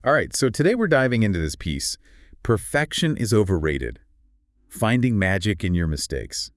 All right, so today we're diving into this piece. Perfection is overrated. Finding magic in your mistakes.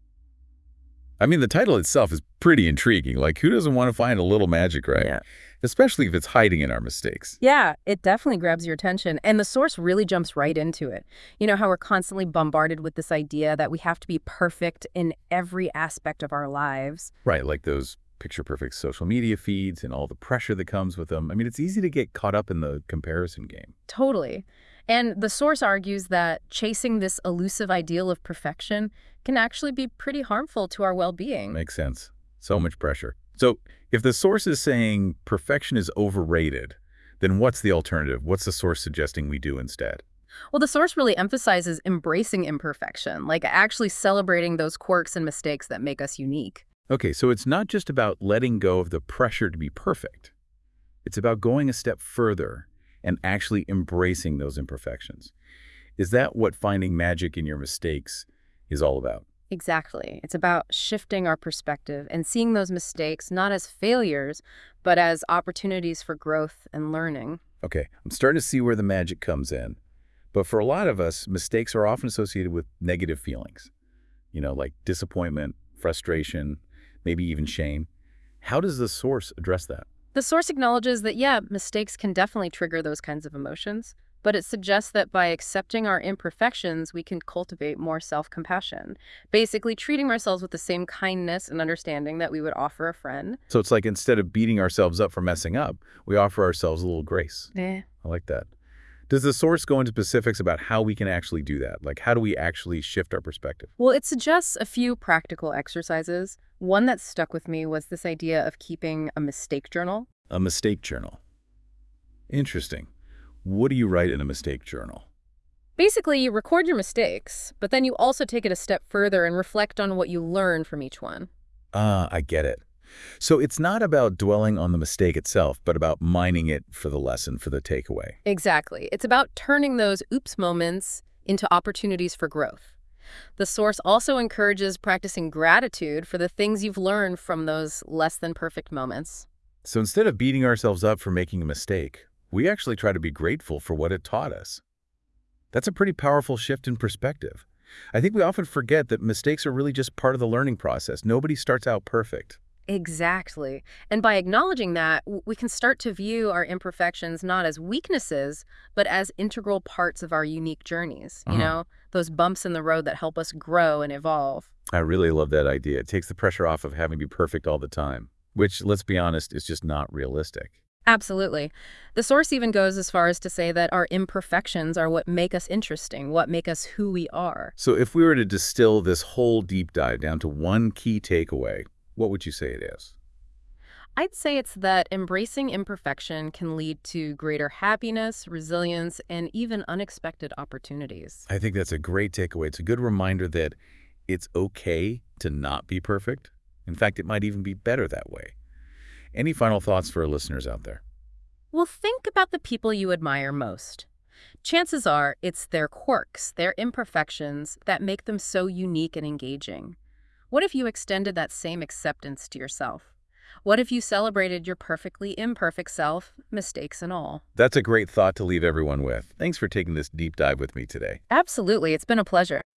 I mean, the title itself is pretty intriguing. Like, who doesn't want to find a little magic, right? Yeah. Especially if it's hiding in our mistakes. Yeah, it definitely grabs your attention, and the source really jumps right into it. You know how we're constantly bombarded with this idea that we have to be perfect in every aspect of our lives? Right, like those picture-perfect social media feeds and all the pressure that comes with them. I mean, it's easy to get caught up in the comparison game. Totally. And the source argues that chasing this elusive ideal of perfection can actually be pretty harmful to our well-being. Makes sense. So much pressure. So if the source is saying perfection is overrated, then what's the alternative? What's the source suggesting we do instead? Well, the source really emphasizes embracing imperfection, like actually celebrating those quirks and mistakes that make us unique. Okay, so it's not just about letting go of the pressure to be perfect. It's about going a step further and actually embracing those imperfections. Is that what finding magic in your mistakes is all about? Exactly. It's about shifting our perspective and seeing those mistakes not as failures, but as opportunities for growth and learning. Okay, I'm starting to see where the magic comes in. But for a lot of us, mistakes are often associated with negative feelings, like disappointment, frustration, maybe even shame. How does the source address that? The source acknowledges that, yeah, mistakes can definitely trigger those kinds of emotions, but it suggests that by accepting our imperfections, we can cultivate more self-compassion, basically treating ourselves with the same kindness and understanding that we would offer a friend. So it's like instead of beating ourselves up for messing up, we offer ourselves a little grace. Eh. I like that. Does the source go into specifics about how we can actually do that? Like, how do we actually shift our perspective? Well, it suggests a few practical exercises. One that stuck with me was this idea of keeping a mistake journal. A mistake journal. Interesting. What do you write in a mistake journal? Basically, you record your mistakes, but then you also take it a step further and reflect on what you learned from each one. Ah, I get it. So it's not about dwelling on the mistake itself, but about mining it for the lesson, for the takeaway. Exactly. It's about turning those oops moments into opportunities for growth. The source also encourages practicing gratitude for the things you've learned from those less than perfect moments. So instead of beating ourselves up for making a mistake, we actually try to be grateful for what it taught us. That's a pretty powerful shift in perspective. I think we often forget that mistakes are really just part of the learning process. Nobody starts out perfect. Exactly. And by acknowledging that, we can start to view our imperfections not as weaknesses, but as integral parts of our unique journeys. Those bumps in the road that help us grow and evolve. I really love that idea. It takes the pressure off of having to be perfect all the time, which, let's be honest, is just not realistic. Absolutely. The source even goes as far as to say that our imperfections are what make us interesting, what make us who we are. So if we were to distill this whole deep dive down to one key takeaway, what would you say it is? I'd say it's that embracing imperfection can lead to greater happiness, resilience, and even unexpected opportunities. I think that's a great takeaway. It's a good reminder that it's okay to not be perfect. In fact, it might even be better that way. Any final thoughts for our listeners out there? Well, think about the people you admire most. Chances are it's their quirks, their imperfections, that make them so unique and engaging. What if you extended that same acceptance to yourself? What if you celebrated your perfectly imperfect self, mistakes and all? That's a great thought to leave everyone with. Thanks for taking this deep dive with me today. Absolutely, it's been a pleasure.